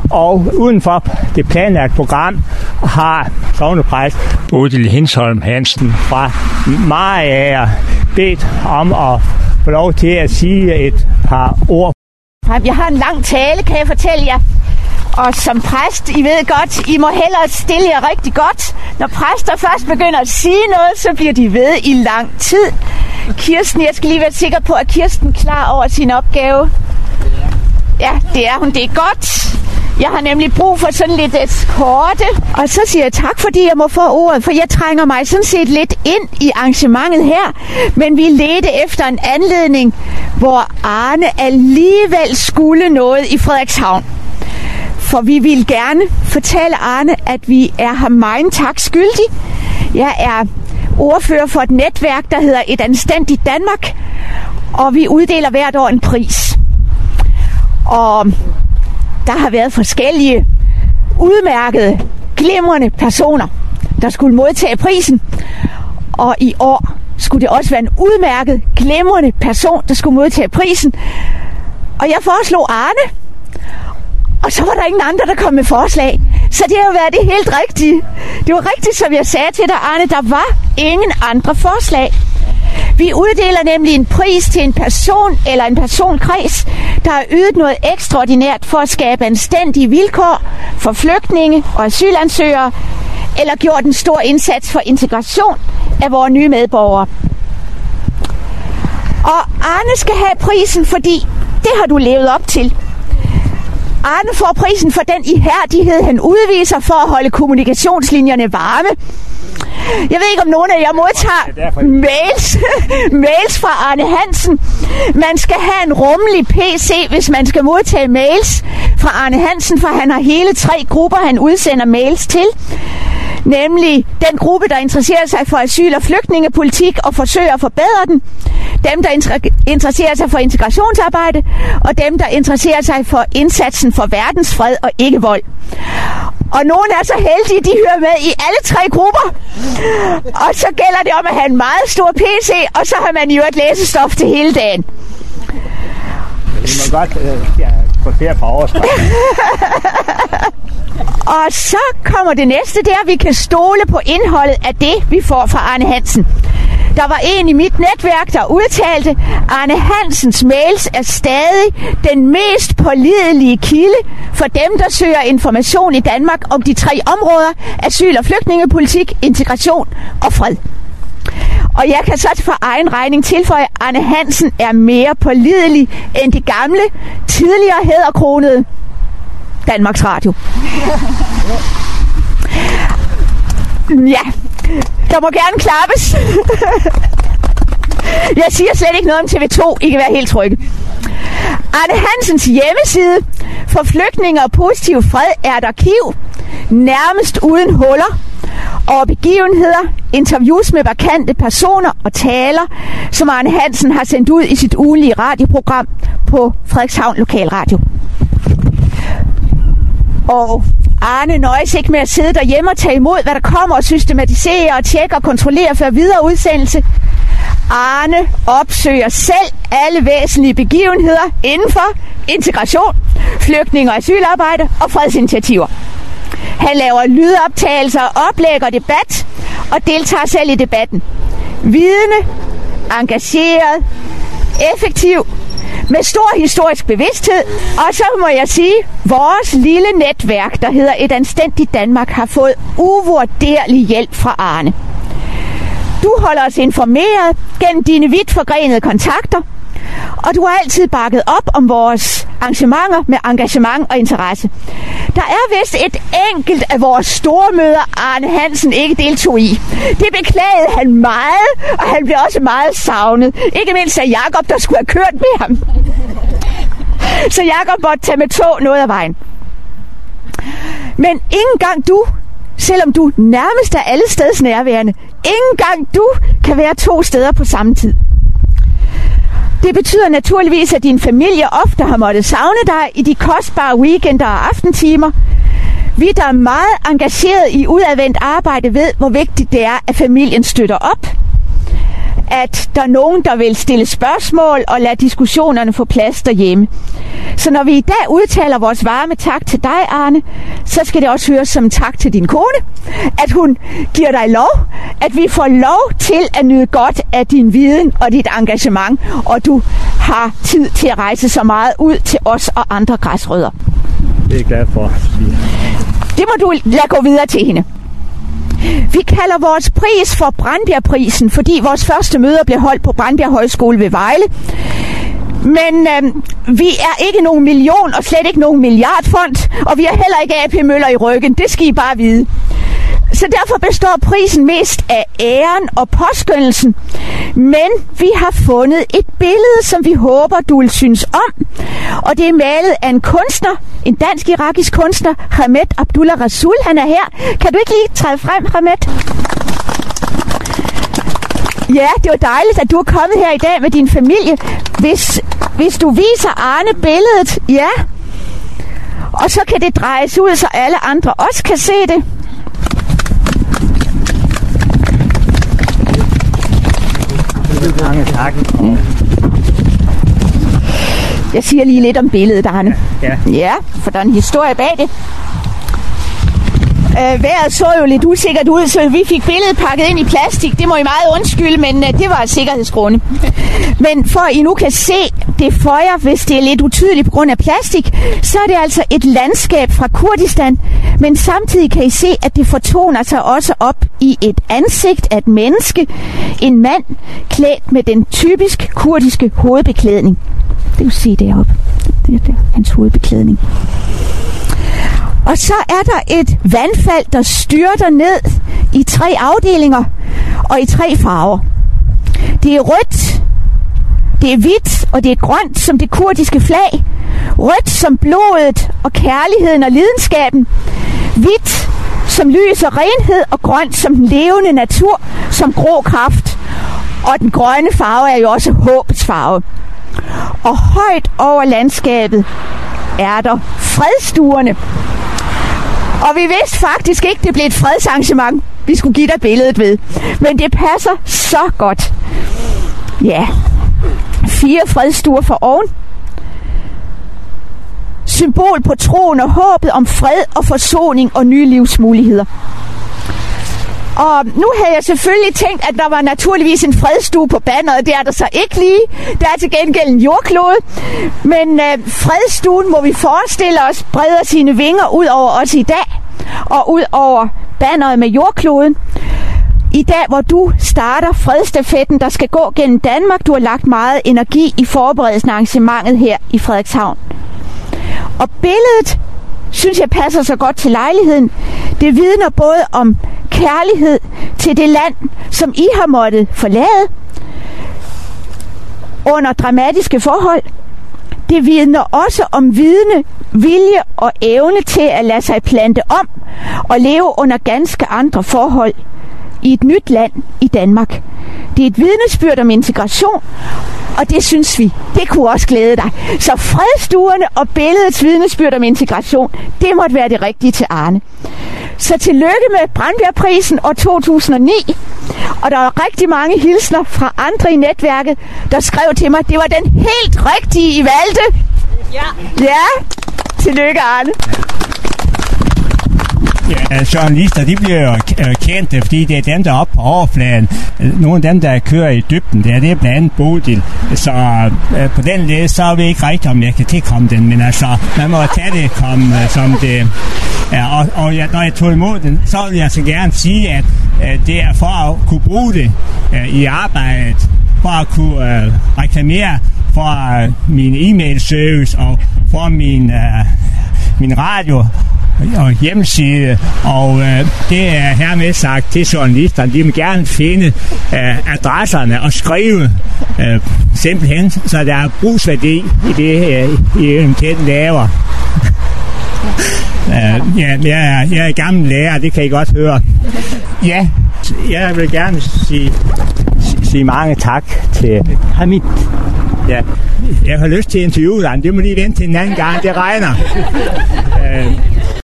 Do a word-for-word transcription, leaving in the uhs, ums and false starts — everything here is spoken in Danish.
Og udenfor det planlagte program har sognepræst Bodil Hinsholm Hansen fra Mariager bedt om at få lov til at sige et par ord. Jeg har en lang tale, kan jeg fortælle jer. Og som præst, I ved godt, I må hellere stille jer rigtig godt. Når præster først begynder at sige noget, så bliver de ved i lang tid. Kirsten, jeg skal lige være sikker på, at Kirsten er klar over sin opgave. Ja, det er hun. Det er godt. Jeg har nemlig brug for sådan lidt eskorte. Og så siger jeg tak, fordi jeg må få ordet, for jeg trænger mig sådan set lidt ind i arrangementet her. Men vi ledte efter en anledning, hvor Arne alligevel skulle noget i Frederikshavn. For vi vil gerne fortælle Arne, at vi er ham meget tak skyldig. Jeg er ordfører for et netværk, der hedder Et Anstændigt Danmark, og vi uddeler hvert år en pris. Og der har været forskellige udmærkede, glimrende personer, der skulle modtage prisen. Og i år skulle det også være en udmærket, glimrende person, der skulle modtage prisen. Og jeg foreslog Arne. Og så var der ingen andre, der kom med forslag. Så det har jo været det helt rigtige. Det var rigtigt, som jeg sagde til dig, Arne. Der var ingen andre forslag. Vi uddeler nemlig en pris til en person eller en personkreds, der har ydet noget ekstraordinært for at skabe anstændige vilkår for flygtninge og asylansøgere, eller gjort en stor indsats for integration af vores nye medborgere. Og Arne skal have prisen, fordi det har du levet op til. Arne får prisen for den ihærdighed, han udviser for at holde kommunikationslinjerne varme. Jeg ved ikke, om nogen af jer modtager mails, mails fra Arne Hansen. Man skal have en rummelig P C, hvis man skal modtage mails fra Arne Hansen, for han har hele tre grupper, han udsender mails til. Nemlig den gruppe, der interesserer sig for asyl- og flygtningepolitik og forsøger at forbedre den. Dem, der interesserer sig for integrationsarbejde, og dem, der interesserer sig for indsatsen for verdensfred og ikke vold. Og nogle er så heldige, de hører med i alle tre grupper. Og så gælder det om at have en meget stor P C, og så har man jo et læsestof til hele dagen. Vi må godt øh, ja, få flere fra overskriften. Og så kommer det næste der, vi kan stole på indholdet af det, vi får fra Arne Hansen. Der var en i mit netværk, der udtalte, Arne Hansens mails er stadig den mest pålidelige kilde for dem, der søger information i Danmark om de tre områder, asyl- og flygtningepolitik, integration og fred. Og jeg kan så for egen regning tilføje, at Arne Hansen er mere pålidelig end det gamle, tidligere hæderkronede Danmarks Radio. Ja, der må gerne klappes. Jeg siger slet ikke noget om T V to, I kan være helt trygge. Arne Hansens hjemmeside for flygtninge og positiv fred er et arkiv, nærmest uden huller, og begivenheder, interviews med markante personer og taler, som Arne Hansen har sendt ud i sit ugenlige radioprogram på Frederikshavn Lokalradio. Og Arne nøjes ikke med at sidde derhjemme og tage imod, hvad der kommer, og systematisere og tjekke og kontrollere for videre udsendelse. Arne opsøger selv alle væsentlige begivenheder inden for integration, flygtninge- og asylarbejde og fredsinitiativer. Han laver lydoptagelser, oplæg og debat, og deltager selv i debatten. Vidende, engageret, effektiv, med stor historisk bevidsthed. Og så må jeg sige, vores lille netværk, der hedder Et Anstændigt Danmark, har fået uvurderlig hjælp fra Arne. Du holder os informeret gennem dine vidt forgrenede kontakter, og du har altid bakket op om vores arrangementer med engagement og interesse. Der er vist et enkelt af vores store møder, Arne Hansen ikke deltog i. Det beklagede han meget, og han blev også meget savnet. Ikke mindst af Jakob, der skulle have kørt med ham. Så Jakob måtte tage med tog noget af vejen. Men ikke engang du, selvom du nærmest er alle steds nærværende, ikke engang du kan være to steder på samme tid. Det betyder naturligvis, at din familie ofte har måttet savne dig i de kostbare weekender og aftentimer. Vi, der er meget engageret i udadvendt arbejde, ved, hvor vigtigt det er, at familien støtter op. at der er nogen, der vil stille spørgsmål og lade diskussionerne få plads derhjemme. Så når vi i dag udtaler vores varme tak til dig, Arne, så skal det også høres som en tak til din kone, at hun giver dig lov, at vi får lov til at nyde godt af din viden og dit engagement, og du har tid til at rejse så meget ud til os og andre græsrødder. Det er jeg glad for. Det må du lade gå videre til hende. Vi kalder vores pris for Brandbjergprisen, fordi vores første møder blev holdt på Brandbjerg Højskole ved Vejle. Men øh, vi er ikke nogen million og slet ikke nogen milliardfond, og vi har heller ikke A P Møller i ryggen. Det skal I bare vide. Så derfor består prisen mest af æren og påskyndelsen. Men vi har fundet et billede, som vi håber, du vil synes om. Og det er malet af en kunstner, en dansk-irakisk kunstner, Hamed Abdullah Rasul. Han er her. Kan du ikke lige træde frem, Hamed? Ja, det var dejligt, at du er kommet her i dag med din familie. Hvis, hvis du viser Arne billedet, ja. Og så kan det drejes ud, så alle andre også kan se det. Mange tak. Jeg siger lige lidt om billedet, Arne. Ja. Ja, for der er en historie bag det. Øh, vejret så jo lidt usikkert ud, så vi fik billedet pakket ind i plastik. Det må I meget undskylde, men øh, det var et sikkerhedsgrunde. Men for at I nu kan se det for jer, hvis det er lidt utydeligt på grund af plastik, så er det altså et landskab fra Kurdistan. Men samtidig kan I se, at det fortoner sig også op i et ansigt af et menneske. En mand klædt med den typisk kurdiske hovedbeklædning. Det vil se deroppe. Det er der, hans hovedbeklædning. Og så er der et vandfald, der styrter ned i tre afdelinger og i tre farver. Det er rødt, det er hvidt og det er grønt som det kurdiske flag. Rødt som blodet og kærligheden og lidenskaben. Hvidt som lys og renhed og grønt som den levende natur, som grå kraft. Og den grønne farve er jo også håbets farve. Og højt over landskabet er der fredstuerne. Og vi vidste faktisk ikke, det blev et fredsarrangement, vi skulle give dig billedet ved. Men det passer så godt. Ja, fire fredstuer for oven. Symbol på troen og håbet om fred og forsoning og nye livsmuligheder. Og nu havde jeg selvfølgelig tænkt, at der var naturligvis en fredstue på banneret. Det er der så ikke lige. Der er til gengæld en jordklode. Men øh, fredstuen, må vi forestille os, breder sine vinger ud over os i dag. Og ud over banneret med jordkloden. I dag, hvor du starter fredsstafetten, der skal gå gennem Danmark. Du har lagt meget energi i forberedelsen af arrangementet her i Frederikshavn. Og billedet, synes jeg, passer så godt til lejligheden. Det vidner både om kærlighed til det land, som I har måttet forlade under dramatiske forhold. Det vidner også om vidne, vilje og evne til at lade sig plante om og leve under ganske andre forhold i et nyt land i Danmark. Det er et vidnesbyrd om integration, og det synes vi, det kunne også glæde dig. Så fredstuerne og billedets vidnesbyrd om integration, det måtte være det rigtige til Arne. Så tillykke med Brandbjergprisen år to tusind og ni. Og der var rigtig mange hilsner fra andre i netværket, der skrev til mig, det var den helt rigtige, I valgte. Ja. Ja, tillykke Arne. Ja, journalister, de bliver jo kendte, fordi det er dem, der er oppe på overfladen. Nogle af dem, der kører i dybden, det er, det er blandt andet Bodil. Så øh, på den led, så ved jeg ikke rigtigt, om jeg kan tilkomme den, men altså, man må tage det kom, som det er. Og, og jeg, når jeg tog imod den, så vil jeg så gerne sige, at øh, det er for at kunne bruge det øh, i arbejdet, for at kunne øh, reklamere for øh, min e-mail-service og for min, øh, min radio og hjemmeside, og øh, det er hermed sagt til journalisterne, de vil gerne finde øh, adresserne og skrive øh, simpelthen, så der er brugsværdi i det, øh, I eventuelt laver. øh, ja, jeg, er, jeg er gammel lærer, det kan I godt høre. Ja, jeg vil gerne sige, sige mange tak til Hamid. Ja, jeg har lyst til at interviewe dig, det må lige vente til en anden gang, det regner. øh,